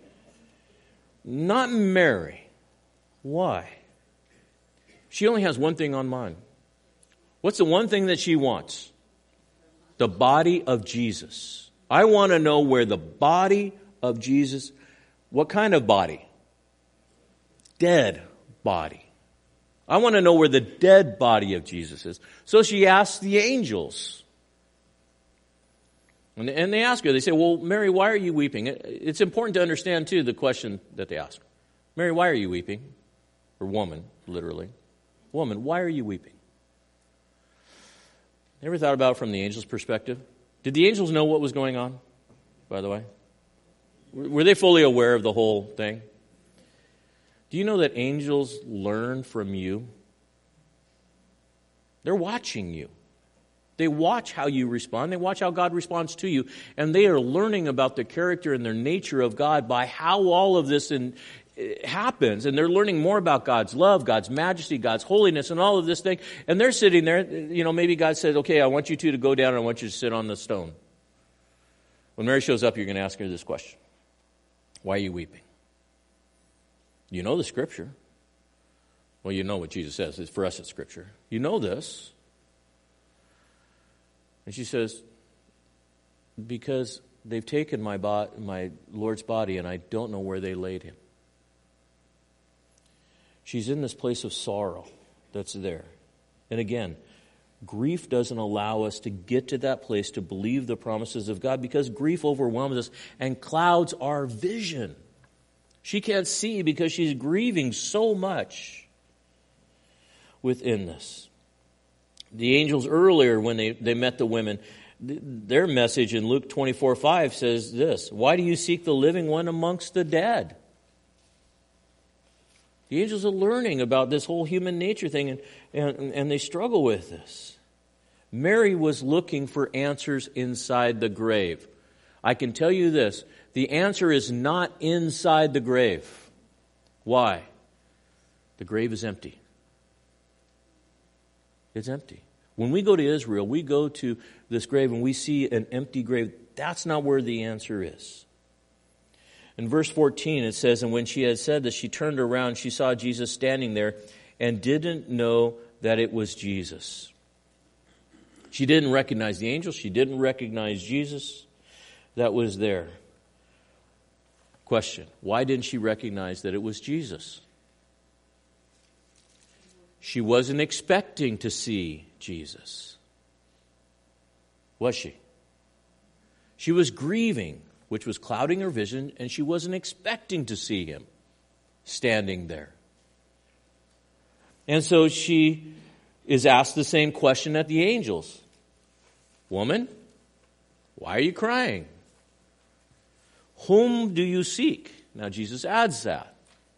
Not Mary. Why? She only has one thing on mind. What's the one thing that she wants? The body of Jesus. I want to know where the body of Jesus, what kind of body? Dead body. I want to know where the dead body of Jesus is. So she asks the angels. And they ask her, they say, well, Mary, why are you weeping? It's important to understand, too, the question that they ask. Mary, why are you weeping? Or woman, literally. Woman, why are you weeping? Ever thought about it from the angel's perspective? Did the angels know what was going on, by the way? Were they fully aware of the whole thing? Do you know that angels learn from you? They're watching you. They watch how you respond. They watch how God responds to you. And they are learning about the character and their nature of God by how all of this happens. And they're learning more about God's love, God's majesty, God's holiness, and all of this thing. And they're sitting there, maybe God says, okay, I want you two to go down and I want you to sit on the stone. When Mary shows up, you're going to ask her this question. Why are you weeping? You know the Scripture. Well, you know what Jesus says. For us, it's Scripture. You know this. And she says, because they've taken my Lord's body and I don't know where they laid him. She's in this place of sorrow that's there. And again, grief doesn't allow us to get to that place to believe the promises of God because grief overwhelms us and clouds our vision. She can't see because she's grieving so much within this. The angels earlier, when they met the women, their message in Luke 24:5 says this, why do you seek the living one amongst the dead? The angels are learning about this whole human nature thing, and they struggle with this. Mary was looking for answers inside the grave. I can tell you this, the answer is not inside the grave. Why? The grave is empty. It's empty. When we go to Israel, we go to this grave and we see an empty grave. That's not where the answer is. In verse 14 it says, and when she had said this, she turned around, she saw Jesus standing there and didn't know that it was Jesus. She didn't recognize the angel. She didn't recognize Jesus that was there. Question, why didn't she recognize that it was Jesus? She wasn't expecting to see Jesus. Was she? She was grieving, which was clouding her vision, and she wasn't expecting to see him standing there. And so she is asked the same question at the angels. Woman, why are you crying? Whom do you seek? Now Jesus adds that.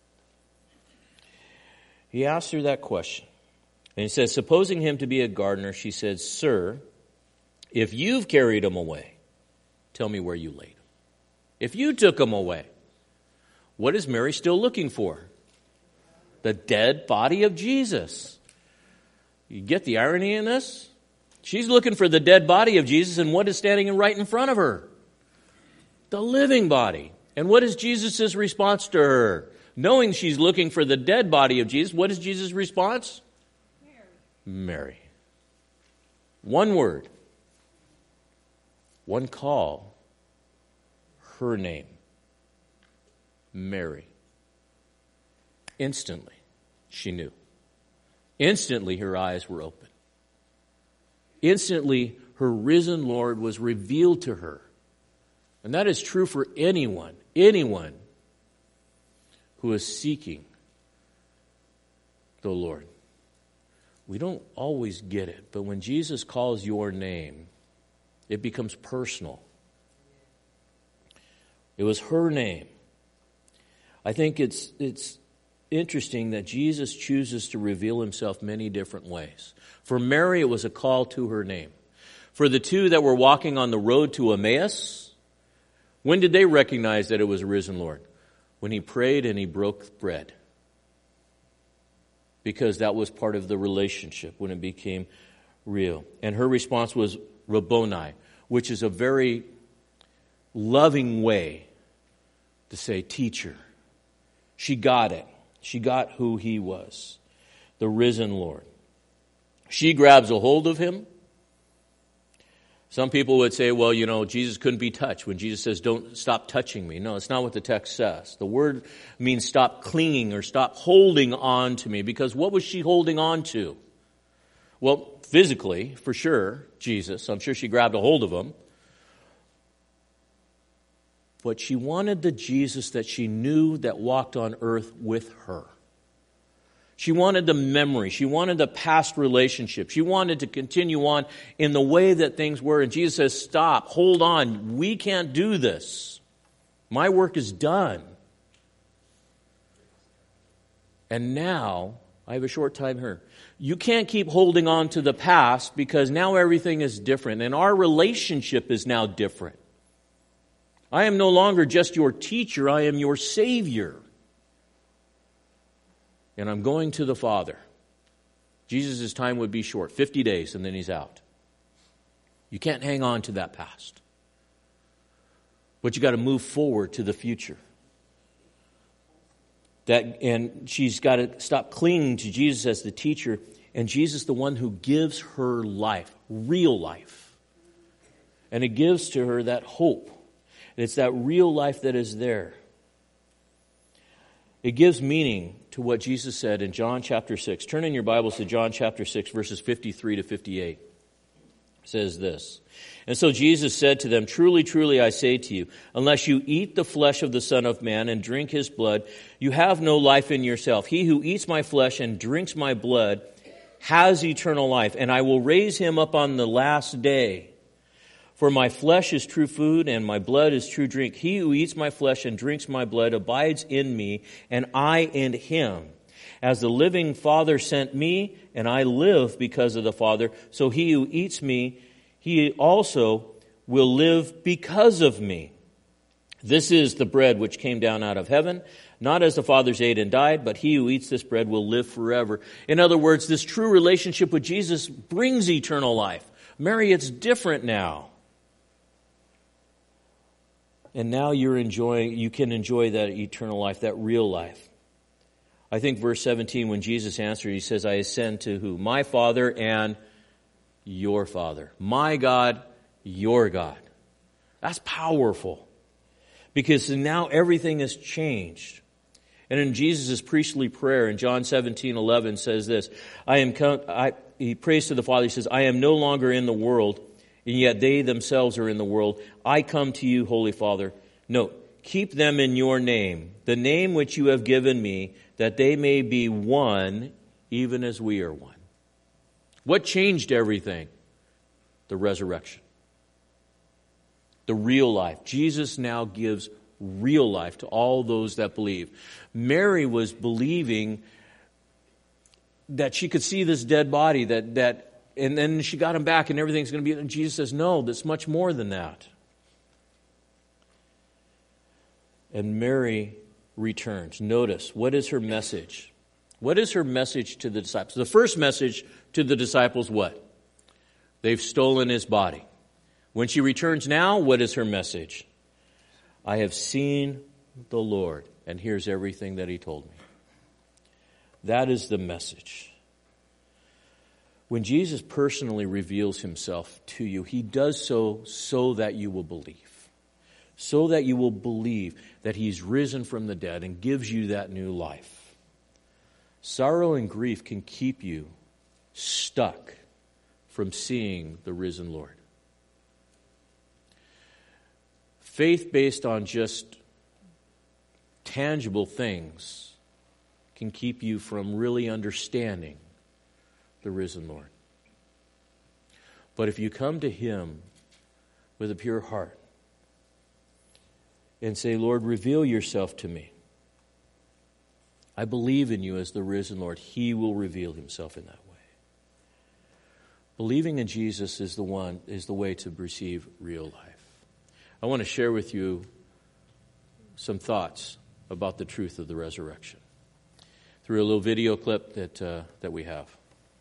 He asked her that question. And he says, supposing him to be a gardener, she said, Sir, if you've carried him away, tell me where you laid him. If you took him away, what is Mary still looking for? The dead body of Jesus. You get the irony in this? She's looking for the dead body of Jesus, and what is standing right in front of her? The living body. And what is Jesus' response to her? Knowing she's looking for the dead body of Jesus, what is Jesus' response? Mary. One word. One call. Her name. Mary. Instantly, she knew. Instantly, her eyes were open. Instantly, her risen Lord was revealed to her. And that is true for anyone who is seeking the Lord. We don't always get it, but when Jesus calls your name, it becomes personal. It was her name. I think it's interesting that Jesus chooses to reveal himself many different ways. For Mary, it was a call to her name. For the two that were walking on the road to Emmaus, when did they recognize that it was a risen Lord? When he prayed and he broke bread. Because that was part of the relationship when it became real. And her response was Rabboni, which is a very loving way to say teacher. She got it. She got who he was, the risen Lord. She grabs a hold of him. Some people would say, well, Jesus couldn't be touched when Jesus says, don't stop touching me. No, it's not what the text says. The word means stop clinging or stop holding on to me, because what was she holding on to? Well, physically, for sure, Jesus. I'm sure she grabbed a hold of him. But she wanted the Jesus that she knew that walked on earth with her. She wanted the memory. She wanted the past relationship. She wanted to continue on in the way that things were. And Jesus says, stop, hold on. We can't do this. My work is done. And now, I have a short time here. You can't keep holding on to the past because now everything is different. And our relationship is now different. I am no longer just your teacher. I am your Savior. And I'm going to the Father. Jesus' time would be short, 50 days, and then he's out. You can't hang on to that past. But you got to move forward to the future. And she's got to stop clinging to Jesus as the teacher, and Jesus the one who gives her life, real life. And it gives to her that hope. And it's that real life that is there. It gives meaning to what Jesus said in John chapter 6. Turn in your Bibles to John chapter 6, verses 53 to 58. It says this. And so Jesus said to them, truly, truly, I say to you, unless you eat the flesh of the Son of Man and drink his blood, you have no life in yourself. He who eats my flesh and drinks my blood has eternal life, and I will raise him up on the last day. For my flesh is true food, and my blood is true drink. He who eats my flesh and drinks my blood abides in me, and I in him. As the living Father sent me, and I live because of the Father, so he who eats me, he also will live because of me. This is the bread which came down out of heaven, not as the fathers ate and died, but he who eats this bread will live forever. In other words, this true relationship with Jesus brings eternal life. Mary, it's different now. And now you can enjoy that eternal life, that real life. I think verse 17, when Jesus answered, he says, I ascend to who? My Father and your Father. My God, your God. That's powerful. Because now everything has changed. And in Jesus' priestly prayer in John 17:11 says this, he prays to the Father, he says, I am no longer in the world, and yet they themselves are in the world. I come to you, Holy Father. Note, keep them in your name, the name which you have given me, that they may be one, even as we are one. What changed everything? The resurrection. The real life. Jesus now gives real life to all those that believe. Mary was believing that she could see this dead body, and then she got him back and everything's going to be... And Jesus says, no, that's much more than that. And Mary returns. Notice, what is her message? What is her message to the disciples? The first message to the disciples, what? They've stolen his body. When she returns now, what is her message? I have seen the Lord, and here's everything that he told me. That is the message. When Jesus personally reveals himself to you, he does so that you will believe. So that you will believe that he's risen from the dead and gives you that new life. Sorrow and grief can keep you stuck from seeing the risen Lord. Faith based on just tangible things can keep you from really understanding the risen Lord. But if you come to him with a pure heart and say, Lord, reveal yourself to me. I believe in you as the risen Lord. He will reveal himself in that way. Believing in Jesus is the way to receive real life. I want to share with you some thoughts about the truth of the resurrection through a little video clip that we have.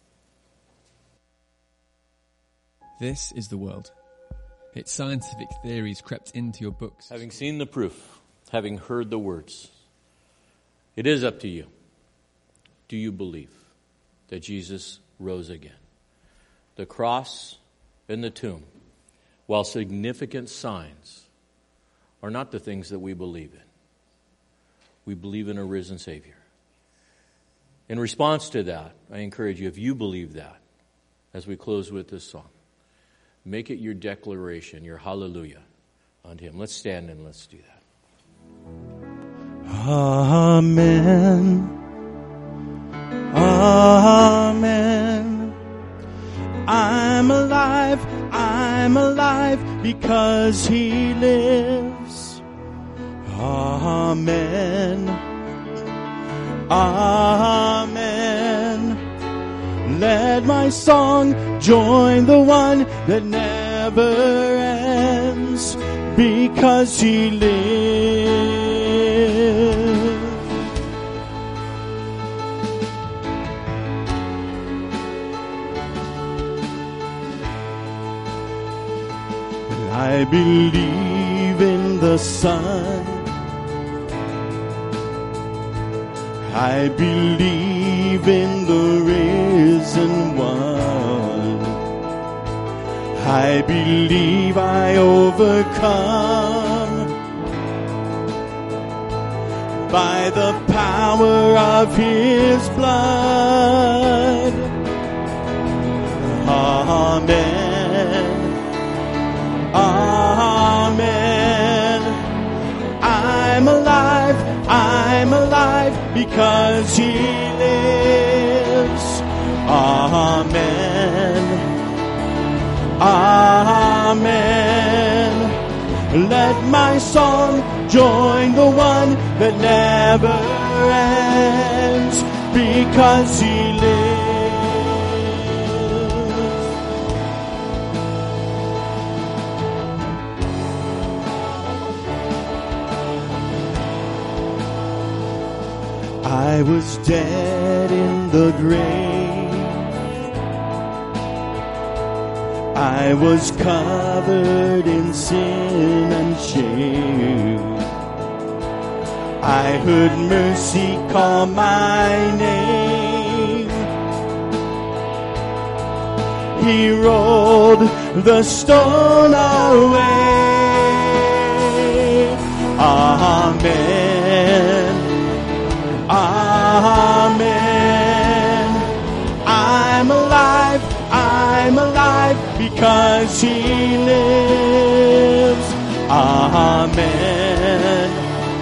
This is the world. Its scientific theories crept into your books. Having seen the proof, having heard the words, it is up to you. Do you believe that Jesus rose again? The cross and the tomb, while significant signs, are not the things that we believe in. We believe in a risen Savior. In response to that, I encourage you, if you believe that, as we close with this song, make it your declaration, your hallelujah unto him. Let's stand and let's do that. Amen. Amen. I'm alive because He lives. Amen. Amen. Let my song join the one that never ends, because He lives. I believe in the Son. I believe in the risen one. I believe I overcome by the power of His blood. Amen. Amen. I'm alive because He lives. Amen. Amen. Let my song join the one that never ends, because He lives. I was dead in the grave. I was covered in sin and shame. I heard mercy call my name. He rolled the stone away. Amen. Amen. I'm alive because He lives. Amen.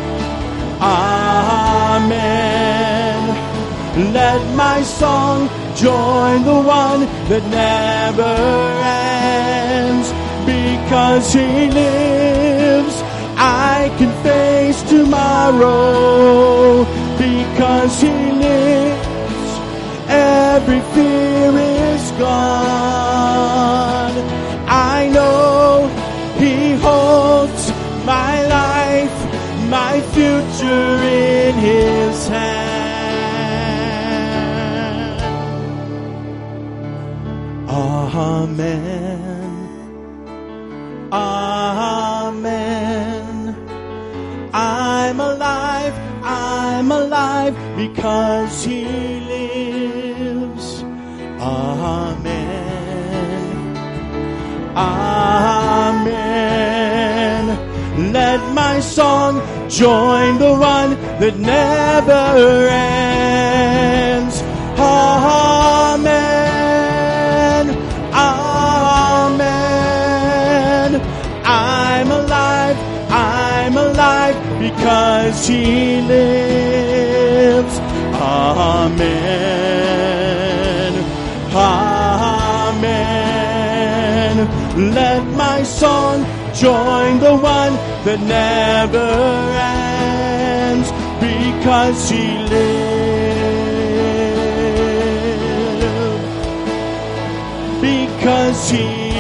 Amen. Let my song join the one that never ends, because He lives. I can face tomorrow, because He lives. Every fear is gone. I know He holds my life, my future in His hand. Amen. Amen. I'm alive because He lives. Amen. Amen. Let my song join the one that never ends. Amen. Amen. I'm alive because He lives. Amen. Amen. Let my song join the one that never ends, because He lives. Because He lives.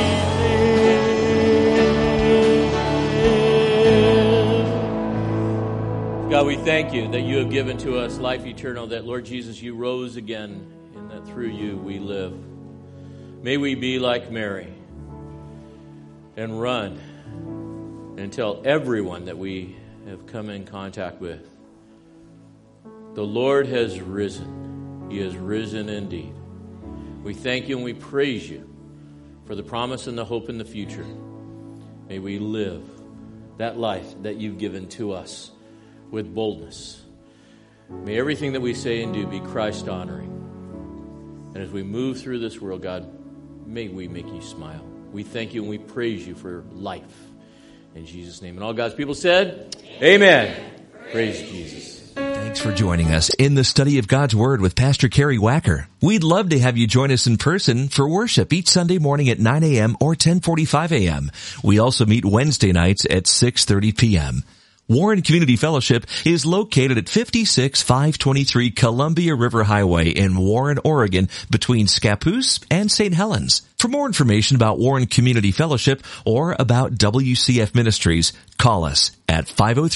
God, we thank You that You have given to us life eternal, that, Lord Jesus, You rose again, and that through You we live. May we be like Mary and run and tell everyone that we have come in contact with, the Lord has risen. He has risen indeed. We thank You and we praise You for the promise and the hope in the future. May we live that life that You've given to us with boldness. May everything that we say and do be Christ-honoring. And as we move through this world, God, may we make You smile. We thank You and we praise You for life. In Jesus' name. And all God's people said, Amen. Praise Jesus. Thanks Thanks for joining us in the study of God's Word with Pastor Kerry Wacker. We'd love to have you join us in person for worship each Sunday morning at 9 a.m. or 10:45 a.m. We also meet Wednesday nights at 6:30 p.m. Warren Community Fellowship is located at 56523 Columbia River Highway in Warren, Oregon, between Scappoose and St. Helens. For more information about Warren Community Fellowship or about WCF Ministries, call us at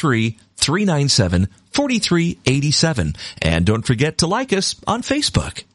503-397-4387. And don't forget to like us on Facebook.